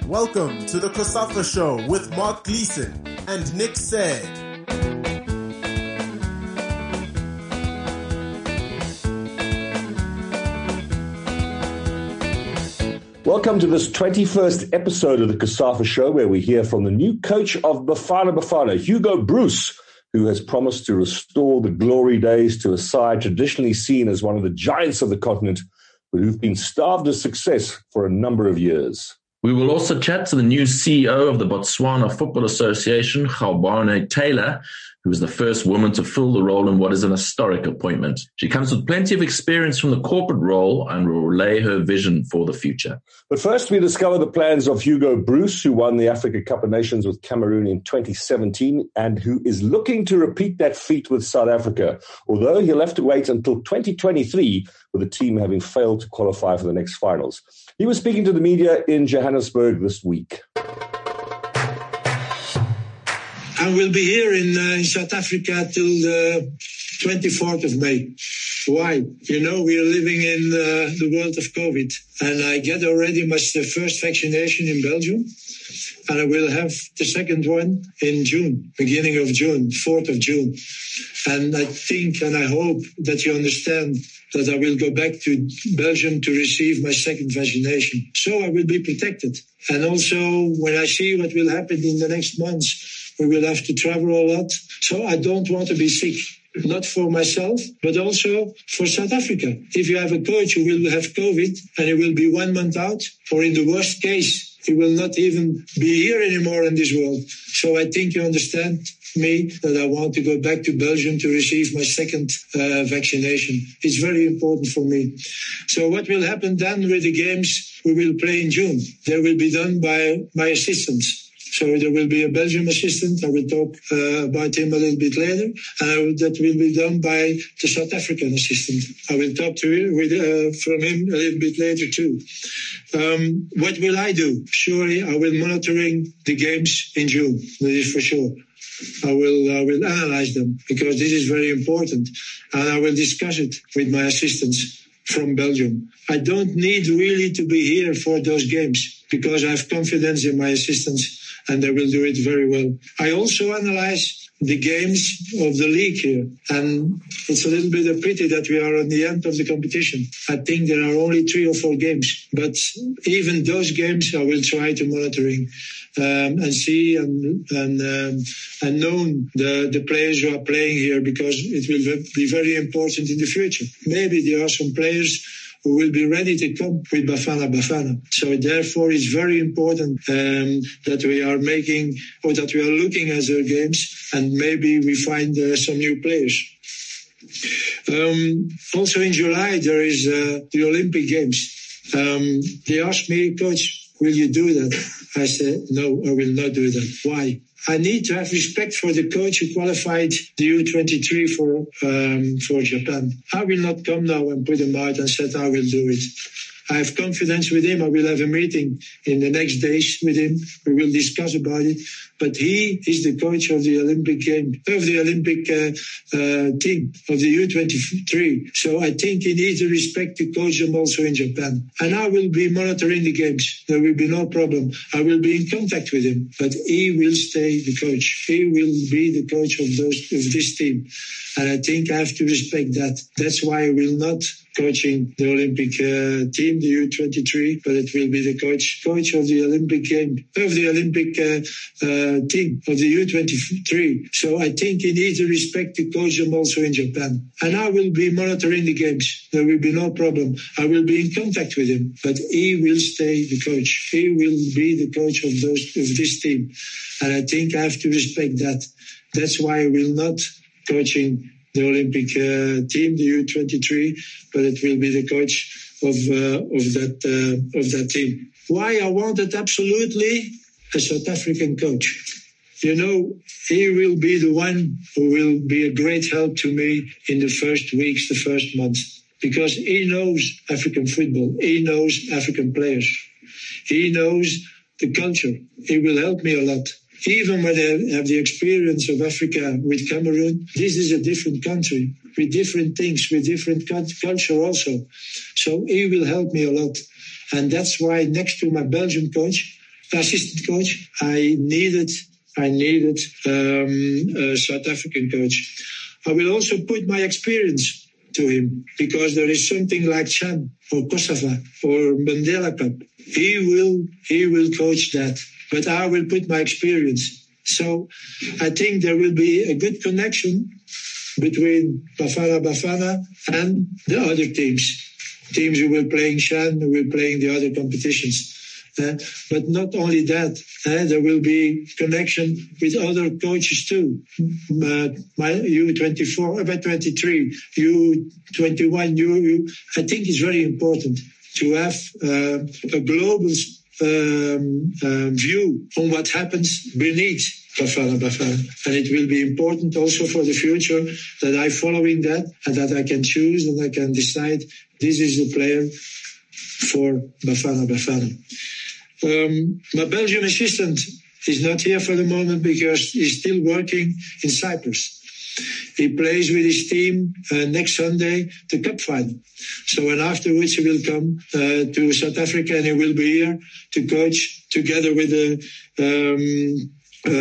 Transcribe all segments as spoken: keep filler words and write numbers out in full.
Welcome to the COSAFA Show with Mark Gleeson and Nick Said. Welcome to this twenty-first episode of the COSAFA Show, where we hear from the new coach of Bafana Bafana, Hugo Broos, who has promised to restore the glory days to a side traditionally seen as one of the giants of the continent, but who've been starved of success for a number of years. We will also chat to the new C E O of the Botswana Football Association, Gaubane Taylor, who is the first woman to fill the role in what is an historic appointment. She comes with plenty of experience from the corporate role and will relay her vision for the future. But first, we discover the plans of Hugo Broos, who won the Africa Cup of Nations with Cameroon in twenty seventeen and who is looking to repeat that feat with South Africa, although he'll have to wait until twenty twenty-three with the team having failed to qualify for the next finals. He was speaking to the media in Johannesburg this week. I will be here in, uh, in South Africa till the twenty-fourth of May. Why? You know, we are living in uh, the world of COVID. And I get already my first vaccination in Belgium. And I will have the second one in June, beginning of June, fourth of June. And I think and I hope that you understand that I will go back to Belgium to receive my second vaccination. So I will be protected. And also, when I see what will happen in the next months, we will have to travel a lot. So I don't want to be sick, not for myself, but also for South Africa. If you have a coach who will have COVID and he will be one month out, or in the worst case, he will not even be here anymore in this world. So I think you understand me that I want to go back to Belgium to receive my second uh, vaccination. It's very important for me. So what will happen then with the games we will play in June? They will be done by my assistants. So there will be a Belgian assistant. I will talk uh, about him a little bit later. Uh, that will be done by the South African assistant. I will talk to him with, uh, from him a little bit later too. Um, what will I do? Surely I will monitoring the games in June. That is for sure. I will I will analyze them because this is very important. And I will discuss it with my assistants from Belgium. I don't need really to be here for those games because I have confidence in my assistants and they will do it very well. I also analyze the games of the league here. And it's a little bit of pity that we are on the end of the competition. I think there are only three or four games. But even those games I will try to monitoring um, and see and and, um, and know the, the players who are playing here because it will be very important in the future. Maybe there are some players who will be ready to come with Bafana Bafana. So therefore it's very important um, that we are making or that we are looking at their games and maybe we find uh, some new players. Um, also in July there is uh, the Olympic Games. Um, they asked me, Coach, will you do that? I said, no, I will not do that. Why? I need to have respect for the coach who qualified the U twenty-three for um, for Japan. I will not come now and put him out and said I will do it. I have confidence with him. I will have a meeting in the next days with him. We will discuss about it. But he is the coach of the Olympic game, of the Olympic uh, uh, team, of the U twenty-three. So I think he needs to respect to coach them also in Japan. And I will be monitoring the games. There will be no problem. I will be in contact with him. But he will stay the coach. He will be the coach of those of this team. And I think I have to respect that. That's why I will not coaching the Olympic uh, team, the U twenty-three, but it will be the coach coach of the Olympic game, of the Olympic uh, uh, team, of the U twenty-three. So I think he needs to respect to coach them also in Japan. And I will be monitoring the games. There will be no problem. I will be in contact with him, but he will stay the coach. He will be the coach of those of this team. And I think I have to respect that. That's why I will not coaching the Olympic uh, team, the U twenty-three, but it will be the coach of uh, of that uh, of that team. Why I wanted absolutely a South African coach. You know, he will be the one who will be a great help to me in the first weeks, the first months, because he knows African football. He knows African players. He knows the culture. He will help me a lot. Even when I have the experience of Africa with Cameroon, this is a different country with different things, with different culture also. So he will help me a lot. And that's why next to my Belgian coach, assistant coach. I needed, I needed um, a South African coach. I will also put my experience to him, because there is something like Chan or Kosovo or Mandela Cup. He will, he will coach that, but I will put my experience. So I think there will be a good connection between Bafana Bafana and the other teams. Teams who will play in Chan, who will play in the other competitions. Uh, but not only that, uh, there will be connection with other coaches too. Uh, my U twenty-four, about twenty-three, U twenty-one, U, U. I think it's very important to have uh, a global um, uh, view on what happens beneath Bafana Bafana. And it will be important also for the future that I following that and that I can choose and I can decide this is the player for Bafana Bafana. Um, my Belgian assistant is not here for the moment because he's still working in Cyprus. He plays with his team uh, next Sunday, the cup final. So, and afterwards he will come uh, to South Africa and he will be here to coach together with the um,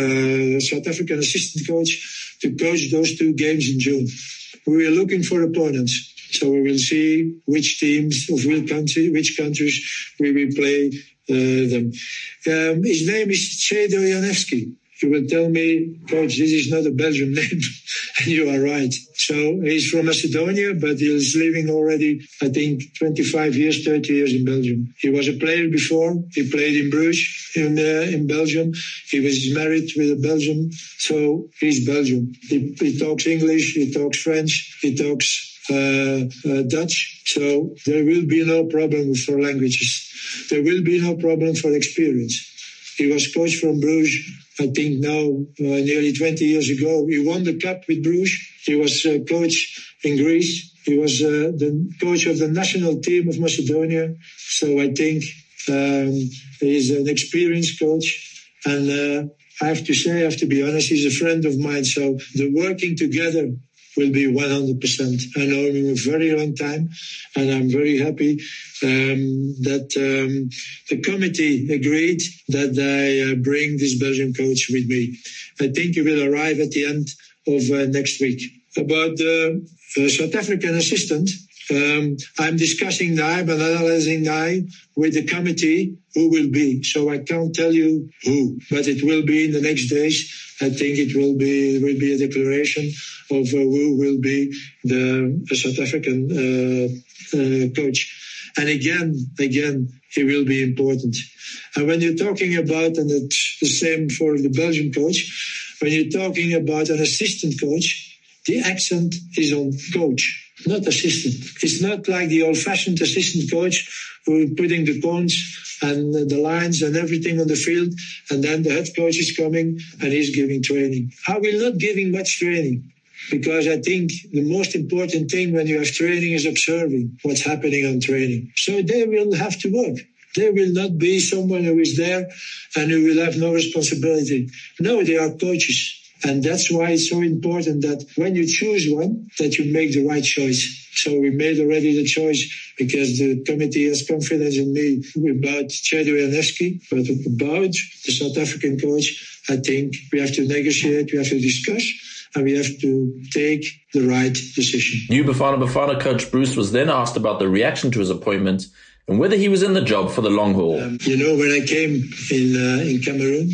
uh, South African assistant coach to coach those two games in June. We are looking for opponents. So we will see which teams of which country, which countries we will play uh, them. Um, his name is Czedo Janewski. You will tell me, Coach, this is not a Belgian name. And you are right. So he's from Macedonia, but he's living already, I think, twenty-five years, thirty years in Belgium. He was a player before. He played in Bruges in, uh, in Belgium. He was married with a Belgian. So he's Belgian. He, he talks English. He talks French. He talks Uh, uh, Dutch, so there will be no problem for languages. There will be no problem for experience. He was coach from Bruges, I think now uh, nearly twenty years ago. He won the cup with Bruges. He was uh, coach in Greece. He was uh, the coach of the national team of Macedonia. So I think um, he's an experienced coach. And uh, I have to say, I have to be honest, he's a friend of mine. So the working together will be one hundred percent. I know him a very long time, and I'm very happy um, that um, the committee agreed that I uh, bring this Belgian coach with me. I think he will arrive at the end of uh, next week. About the uh, South African assistant, um, I'm discussing now, I'm analyzing now with the committee who will be. So I can't tell you who, but it will be in the next days. I think it will be will be a declaration of uh, who will be the, the South African uh, uh, coach. And again, again, he will be important. And when you're talking about, and it's the same for the Belgian coach, when you're talking about an assistant coach, the accent is on coach, not assistant. It's not like the old-fashioned assistant coach who is putting the cones and the lines and everything on the field, and then the head coach is coming and he's giving training. I will not giving much training, because I think the most important thing when you have training is observing what's happening on training. So they will have to work. There will not be someone who is there and who will have no responsibility. No, they are coaches. And that's why it's so important that when you choose one, that you make the right choice. So we made already the choice because the committee has confidence in me about Czedo Janewski, but about the South African coach, I think we have to negotiate, we have to discuss, and we have to take the right decision. New Bafana Bafana coach Bruce was then asked about the reaction to his appointment and whether he was in the job for the long haul. Um, you know, when I came in uh, in Cameroon,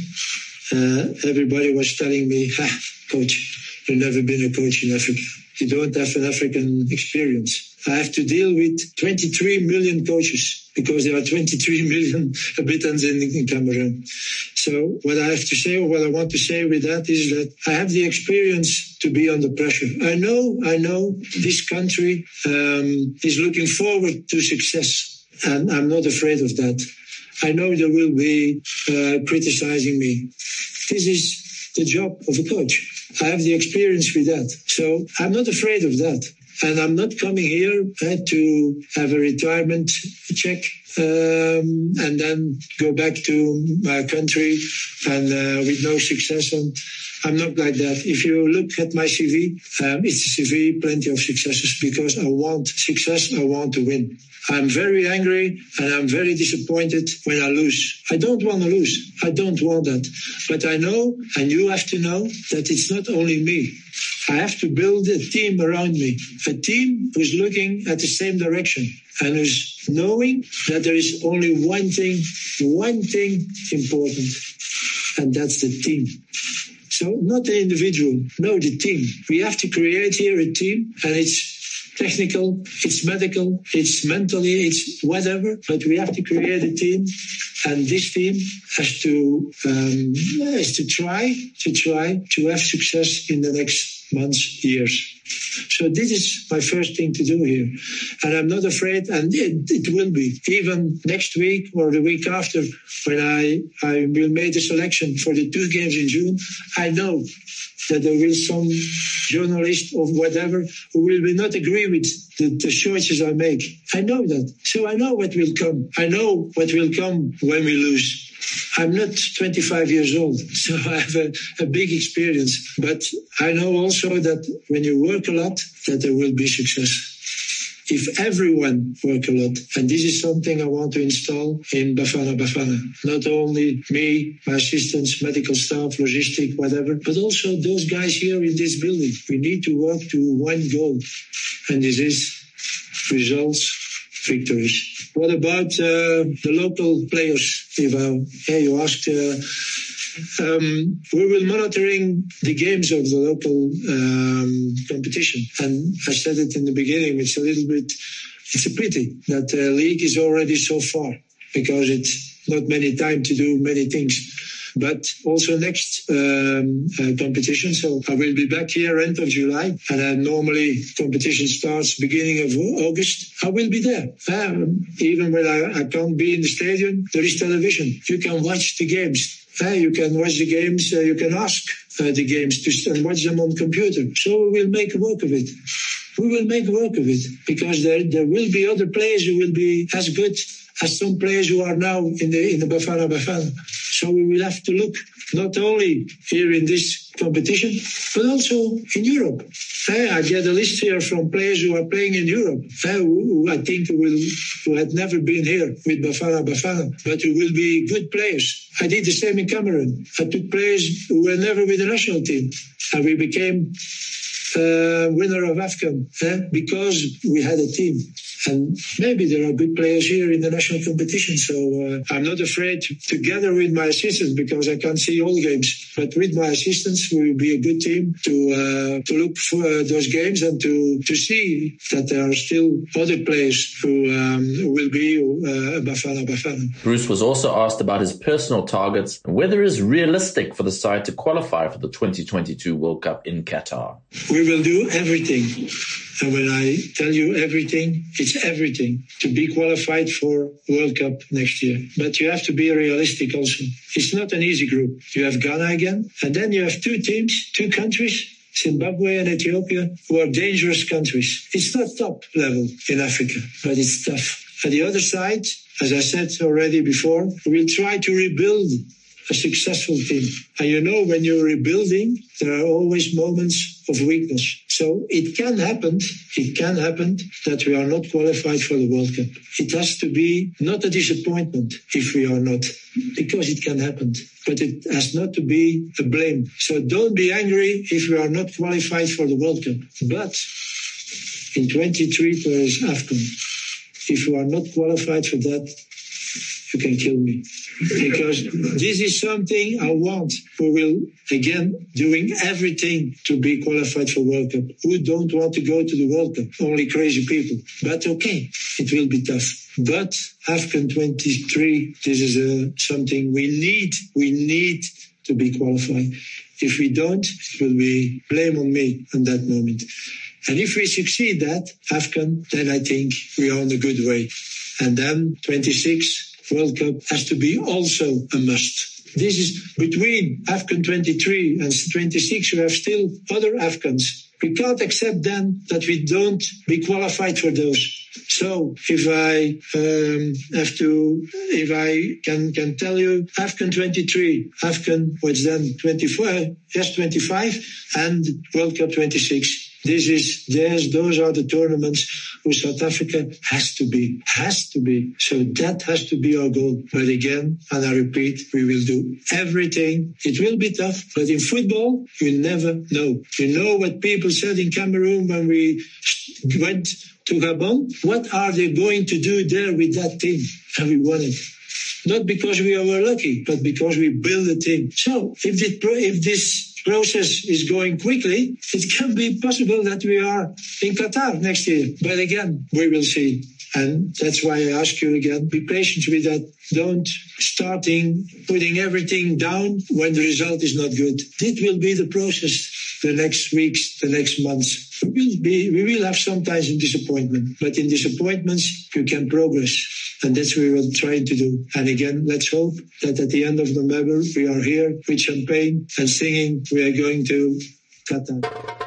uh, everybody was telling me, ha, coach, you've never been a coach in Africa. You don't have an African experience. I have to deal with twenty-three million coaches because there are twenty-three million habitants in, in Cameroon. So what I have to say, or what I want to say with that is that I have the experience to be under pressure. I know, I know this country um, is looking forward to success, and I'm not afraid of that. I know there will be uh, criticizing me. This is the job of a coach. I have the experience with that. So I'm not afraid of that. And I'm not coming here uh, to have a retirement check. um, and then go back to my country and uh, with no success. And I'm not like that. If you look at my C V, um, it's a C V, plenty of successes, because I want success, I want to win. I'm very angry and I'm very disappointed when I lose. I don't want to lose. I don't want that. But I know, and you have to know, that it's not only me. I have to build a team around me, a team who's looking at the same direction and who's knowing that there is only one thing, one thing important, and that's the team. So not the individual, no, the team. We have to create here a team, and it's technical, it's medical, it's mentally, it's whatever, but we have to create a team, and this team has to um, has to try to try to have success in the next months, years. So this is my first thing to do here, and I'm not afraid, and it, it will be even next week or the week after when I I will make the selection for the two games in June. I know that there will some journalist or whatever who will not agree with the, the choices I make. I know that. So I know what will come. I know what will come when we lose. I'm not twenty-five years old, so I have a, a big experience. But I know also that when you work a lot, that there will be success. If everyone work a lot, and this is something I want to install in Bafana Bafana, not only me, my assistants, medical staff, logistic, whatever, but also those guys here in this building. We need to work to one goal, and this is results, victories. What about uh, the local players, Ivo? Yeah, you asked. Uh, Um, we will monitoring the games of the local um, competition. And I said it in the beginning, it's a little bit, it's a pity that the league is already so far, because it's not many time to do many things. But also next um, uh, competition, so I will be back here end of July, and then normally competition starts beginning of August. I will be there. Um, even when I, I can't be in the stadium, there is television. You can watch the games. Uh, you can watch the games, uh, you can ask uh, the games to and watch them on computer. So we will make work of it. We will make work of it, because there there will be other players who will be as good as some players who are now in the in the Bafana Bafana. So we will have to look not only here in this competition, but also in Europe. Uh, I get a list here from players who are playing in Europe, uh, who, who I think will who had never been here with Bafana Bafana, but who will be good players. I did the same in Cameroon. I took players who were never with the national team, and we became uh, winner of AFCON uh, because we had a team. And maybe there are good players here in the national competition. So uh, I'm not afraid, to, together with my assistants, because I can't see all games, but with my assistants, we will be a good team to uh, to look for uh, those games and to, to see that there are still other players who, um, who will be uh, Bafana Bafana. Bruce was also asked about his personal targets and whether it is realistic for the side to qualify for the twenty twenty-two World Cup in Qatar. We will do everything. And when I tell you everything, it's everything to be qualified for World Cup next year. But you have to be realistic also. It's not an easy group. You have Ghana again, and then you have two teams, two countries, Zimbabwe and Ethiopia, who are dangerous countries. It's not top level in Africa, but it's tough. On the other side, as I said already before, we'll try to rebuild a successful team. And you know, when you're rebuilding, there are always moments of weakness. So it can happen, it can happen that we are not qualified for the World Cup. It has to be not a disappointment if we are not, because it can happen. But it has not to be a blame. So don't be angry if we are not qualified for the World Cup. But in twenty-three, there is AFCON. If you are not qualified for that, you can kill me. Because this is something I want. We will, again, doing everything to be qualified for World Cup. Who don't want to go to the World Cup? Only crazy people. But okay, it will be tough. But AFCON twenty-three, this is uh, something we need. We need to be qualified. If we don't, it will be blame on me in that moment. And if we succeed that, AFCON, then I think we are on a good way. And then twenty-six, World Cup has to be also a must. This is between AFCON twenty-three and twenty-six, we have still other AFCONs We can't accept then that we don't be qualified for those. So if I um, have to, if I can can tell you, AFCON twenty-three, AFCON, what's then twenty-four, yes, twenty-five, and World Cup twenty-six. This is, there's, those are the tournaments where South Africa has to be, has to be. So that has to be our goal. But again, and I repeat, we will do everything. It will be tough, but in football, you never know. You know what people said in Cameroon when we went to Gabon? What are they going to do there with that team? And we won it. Not because we were lucky, but because we built a team. So if this, if this process is going quickly, it can be possible that we are in Qatar next year. But again, we will see. And that's why I ask you again, be patient with that. Don't starting putting everything down when the result is not good. It will be the process the next weeks, the next months. We will be, we will have sometimes a disappointment, but in disappointments, you can progress. And that's what we will try to do. And again, let's hope that at the end of November, we are here with champagne and singing. We are going to Qatar.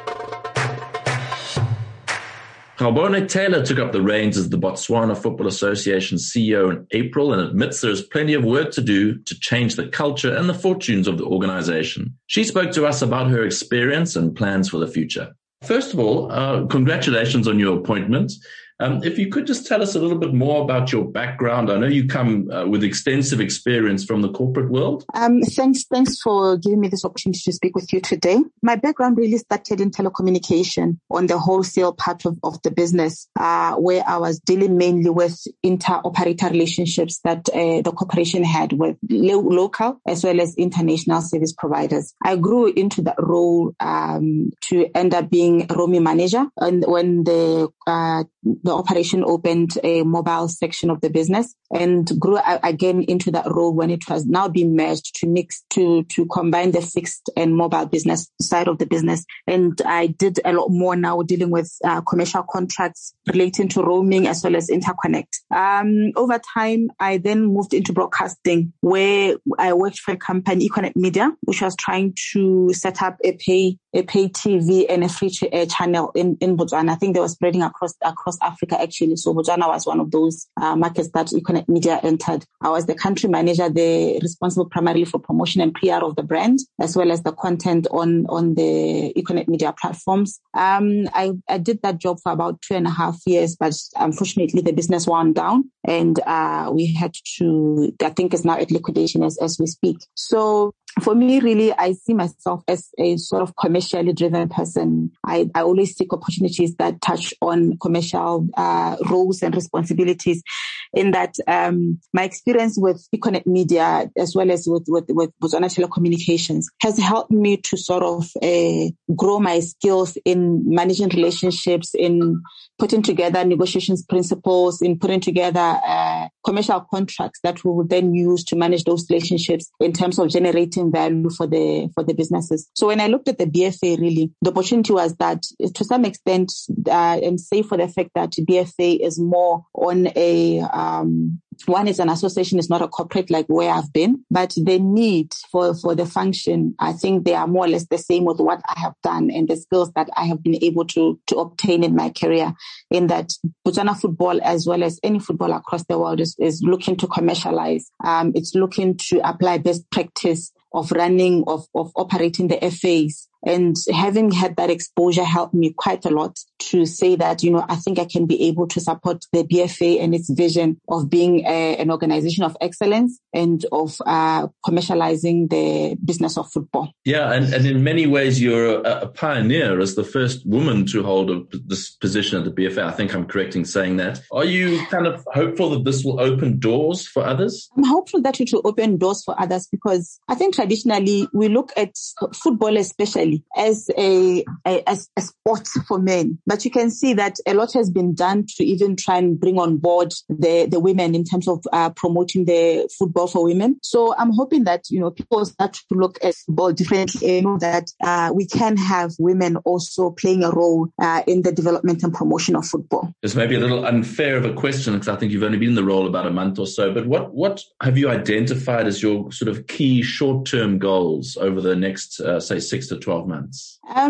Gaborone Taylor took up the reins as the Botswana Football Association C E O in April and admits there is plenty of work to do to change the culture and the fortunes of the organization. She spoke to us about her experience and plans for the future. First of all, uh, congratulations on your appointment. Um, if you could just tell us a little bit more about your background. I know you come uh, with extensive experience from the corporate world. Um, thanks, thanks for giving me this opportunity to speak with you today. My background really started in telecommunication on the wholesale part of, of the business, uh, where I was dealing mainly with inter-operator relationships that uh, the corporation had with lo- local as well as international service providers. I grew into that role um, to end up being a roaming manager, and when the uh, the operation opened a mobile section of the business, and grew again into that role when it was now being merged to mix, to, to combine the fixed and mobile business side of the business. And I did a lot more now dealing with uh, commercial contracts relating to roaming as well as interconnect. Um, over time, I then moved into broadcasting, where I worked for a company, Econet Media, which was trying to set up a pay, a pay T V and a free to air channel in, in Botswana. I think they were spreading across, across Africa actually. So Botswana was one of those uh, markets that Econet Media entered. I was the country manager there, responsible primarily for promotion and P R of the brand, as well as the content on, on the Econet Media platforms. Um, I, I did that job for about two and a half years, but unfortunately the business wound down, and uh, we had to, I think it's now at liquidation as, as we speak. So for me, really, I see myself as a sort of commercially driven person. I, I always seek opportunities that touch on commercial uh, roles and responsibilities. In that, um, my experience with Econet Media, as well as with, with, with Botswana Telecommunications, has helped me to sort of uh, grow my skills in managing relationships, in putting together negotiations principles, in putting together uh, commercial contracts that we will then use to manage those relationships in terms of generating value for the for the businesses. So when I looked at the B F A, really, the opportunity was that to some extent, uh, and say for the fact that B F A is more on a um, one is an association, is not a corporate like where I've been, but the need for, for the function, I think they are more or less the same with what I have done and the skills that I have been able to, to obtain in my career, in that Botswana football, as well as any football across the world, is, is looking to commercialize. Um, it's looking to apply best practice of running, of, of operating the F As. And having had that exposure helped me quite a lot to say that, you know, I think I can be able to support the B F A and its vision of being a, an organization of excellence and of uh, commercializing the business of football. Yeah, and, and in many ways, you're a, a pioneer as the first woman to hold a, this position at the B F A. I think I'm correct in saying that. Are you kind of hopeful that this will open doors for others? I'm hopeful that it will open doors for others, because I think traditionally we look at football especially as a, a as a sport for men, but you can see that a lot has been done to even try and bring on board the the women in terms of uh, promoting the football for women. So I'm hoping that, you know, people start to look at football differently, and know that uh, we can have women also playing a role uh, in the development and promotion of football. It's maybe a little unfair of a question, because I think you've only been in the role about a month or so, but what what have you identified as your sort of key short-term goals over the next, uh, say, six to twelve months? Um,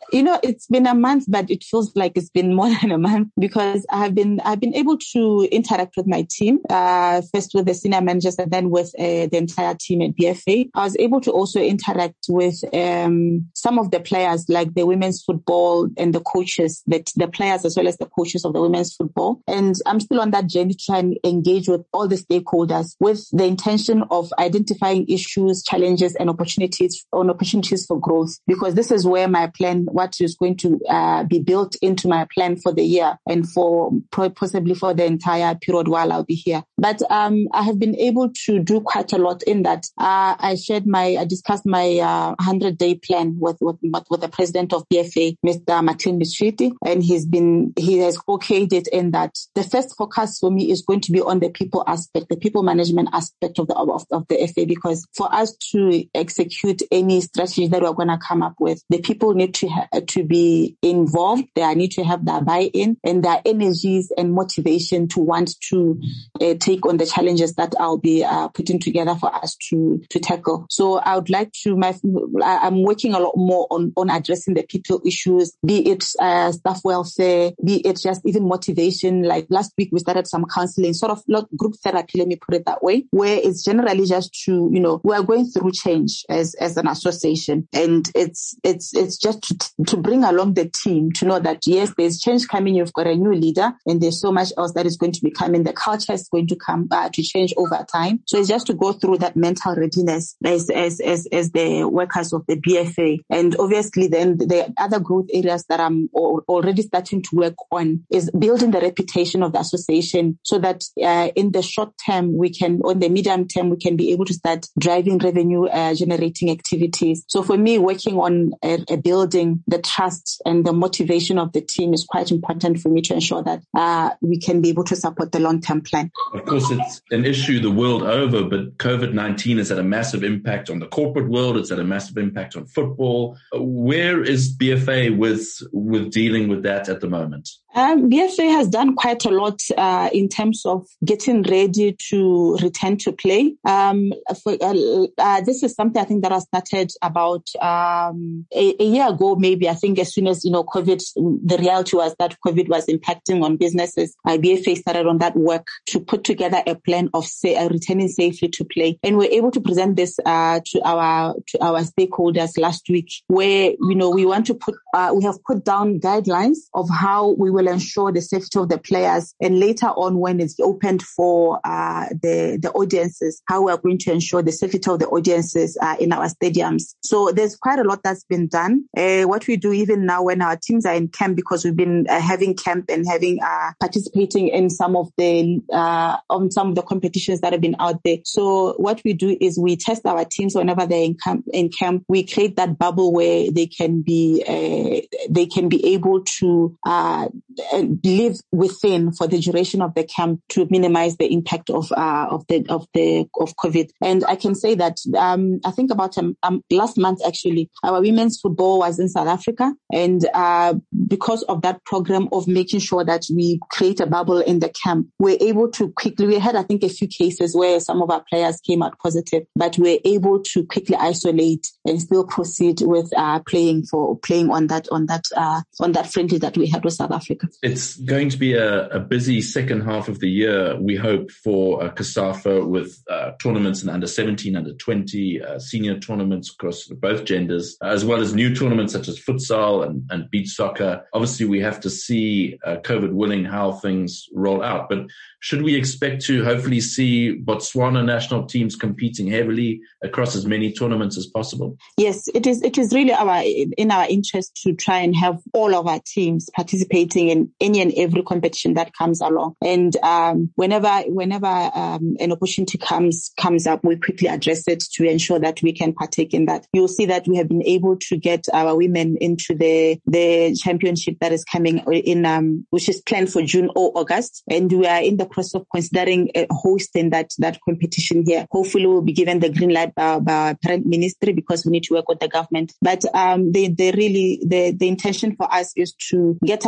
You know, it's been a month, but it feels like it's been more than a month because I've been I've been able to interact with my team, uh, first with the senior managers and then with uh, the entire team at B F A. I was able to also interact with um, some of the players, like the women's football and the coaches, the, the players as well as the coaches of the women's football. And I'm still on that journey to try and engage with all the stakeholders with the intention of identifying issues, challenges, and opportunities on opportunities for growth. Because this is where my plan, what is going to uh, be built into my plan for the year and for possibly for the entire period while I'll be here. But um, I have been able to do quite a lot in that. Uh, I shared my, I discussed my uh, hundred-day plan with, with with the president of B F A, Mister Maclean Mishiti, and he's been he has okayed it in that the first focus for me is going to be on the people aspect, the people management aspect of the of, of the F A, because for us to execute any strategy that we're going to come up with, the people need to ha- to be involved. They need to have their buy-in and their energies and motivation to want to uh, take on the challenges that I'll be uh, putting together for us to to tackle. So I would like to. My I'm working a lot more on on addressing the people issues, be it uh, staff welfare, be it just even motivation. Like last week, we started some counseling, sort of like group therapy. Let me put it that way, where it's generally just to, you know, we are going through change as as an association, and it's it's it's just to, to bring along the team to know that yes, there's change coming. You've got a new leader, and there's so much else that is going to be coming. The culture is going to come uh, to change over time. So it's just to go through that mental readiness as as as as the workers of the B F A, and obviously then the other growth areas that I'm already starting to work on is building the reputation of the association, so that uh, in the short term we can, on the medium term, we can be able to start driving revenue uh, generating activities. So for me, working on uh, uh, building the trust and the motivation of the team is quite important for me to ensure that uh, we can be able to support the long-term plan. Of course, it's an issue the world over, but COVID nineteen has had a massive impact on the corporate world. It's had a massive impact on football. Where is B F A with with dealing with that at the moment? Um, B F A has done quite a lot uh, in terms of getting ready to return to play. Um, for, uh, uh, this is something I think that I started about um, a, a year ago, maybe. I think as soon as, you know, COVID, the reality was that COVID was impacting on businesses. Uh, B F A started on that work to put together a plan of say, uh, returning safely to play, and we're able to present this uh, to our to our stakeholders last week, where, you know, we want to put uh, we have put down guidelines of how we will ensure the safety of the players, and later on when it's opened for uh, the the audiences, how we are going to ensure the safety of the audiences uh, in our stadiums. So there's quite a lot that's been done. Uh, what we do even now when our teams are in camp, because we've been uh, having camp and having uh, participating in some of the uh, on some of the competitions that have been out there. So what we do is we test our teams whenever they're in camp. In camp, we create that bubble where they can be uh, they can be able to uh, live within for the duration of the camp to minimize the impact of uh, of the of the of COVID. And I can say that um, I think about um, um, last month actually, our women's football was in South Africa, and uh, because of that program of making sure that we create a bubble in the camp, we're able to quickly. We had I think a few cases where some of our players came out positive, but we're able to quickly isolate and still proceed with uh, playing for playing on that on that uh, on that friendly that we had with South Africa. It's going to be a, a busy second half of the year, we hope, for uh, COSAFA, with uh, tournaments in under seventeen, under twenty, uh, senior tournaments across both genders, as well as new tournaments such as futsal and, and beach soccer. Obviously, we have to see, uh, COVID willing, how things roll out. But should we expect to hopefully see Botswana national teams competing heavily across as many tournaments as possible? Yes, it is. It is really our in our interest to try and have all of our teams participating in any and every competition that comes along. And um, whenever whenever um, an opportunity comes comes up, we quickly address it to ensure that we can partake in that. You'll see that we have been able to get our women into the the championship that is coming in, um, which is planned for June or August, and we are in the process of considering uh, hosting that that competition here. Hopefully, we'll be given the green light by, by our parent ministry, because we need to work with the government. But um, the the really the the intention for us is to get our players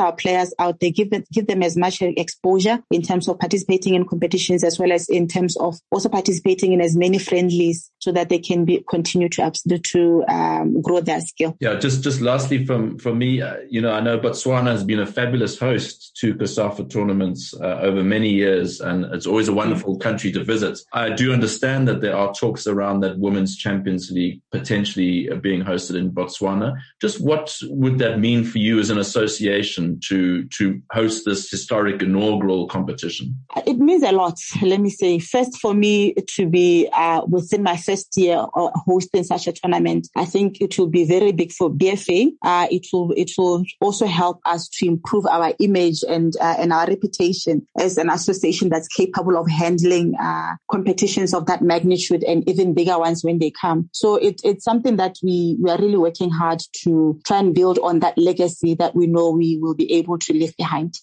players out there, give them, give them as much exposure in terms of participating in competitions as well as in terms of also participating in as many friendlies so that they can be continue to to um, grow their skill. Yeah, just just lastly from from me, uh, you know, I know Botswana has been a fabulous host to COSAFA tournaments uh, over many years, and it's always a wonderful country to visit. I do understand that there are talks around that Women's Champions League potentially being hosted in Botswana. Just what would that mean for you as an association to to host this historic inaugural competition? It means a lot. Let me say, first for me to be uh, within my first year of hosting such a tournament, I think it will be very big for B F A. Uh, it will it will also help us to improve our image and uh, and our reputation as an association that's capable of handling uh, competitions of that magnitude and even bigger ones when they come. So it, it's something that we, we are really working hard to try and build on that legacy that we know we will be able to leave behind.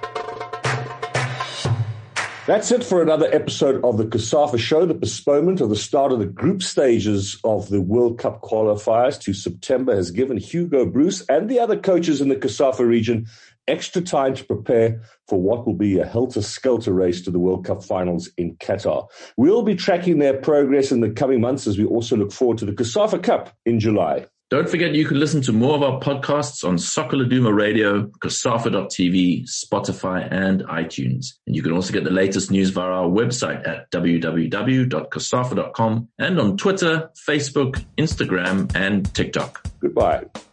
That's it for another episode of the COSAFA Show. The postponement of the start of the group stages of the World Cup qualifiers to September has given Hugo Broos and the other coaches in the COSAFA region extra time to prepare for what will be a helter-skelter race to the World Cup finals in Qatar. We'll be tracking their progress in the coming months as we also look forward to the COSAFA Cup in July. Don't forget you can listen to more of our podcasts on Soccer Laduma Radio, COSAFA dot T V, Spotify, and iTunes. And you can also get the latest news via our website at w w w dot cosafa dot com and on Twitter, Facebook, Instagram, and TikTok. Goodbye.